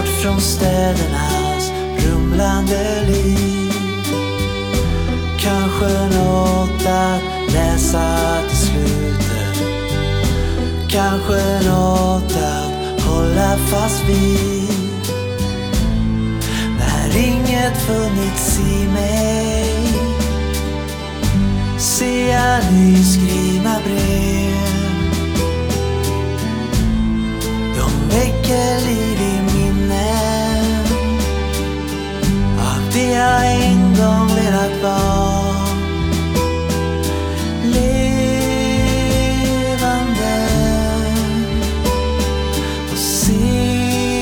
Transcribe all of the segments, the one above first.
bort från städernas rumlande liv. Kanske något att läsa till slutet, kanske något att hålla fast vid. När inget funnits i mig ser jag nyskrivna brev. De väcker liv i minnen av det jag en gång velat vara. Levande och seende.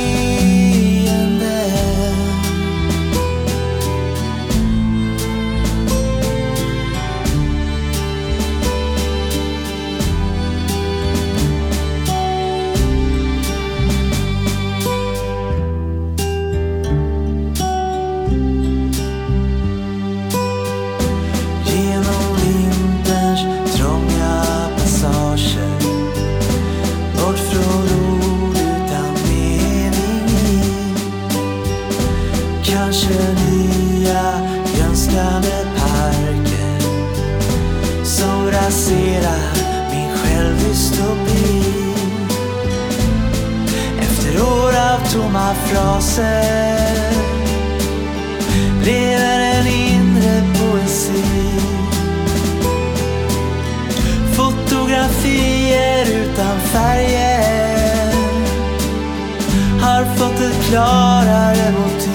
Kanske nya grönskande parker som raserar min självdystopi. Efter år av tomma fraser lever en inre poesi. Fotografier utan färger har fått ett klarare motiv.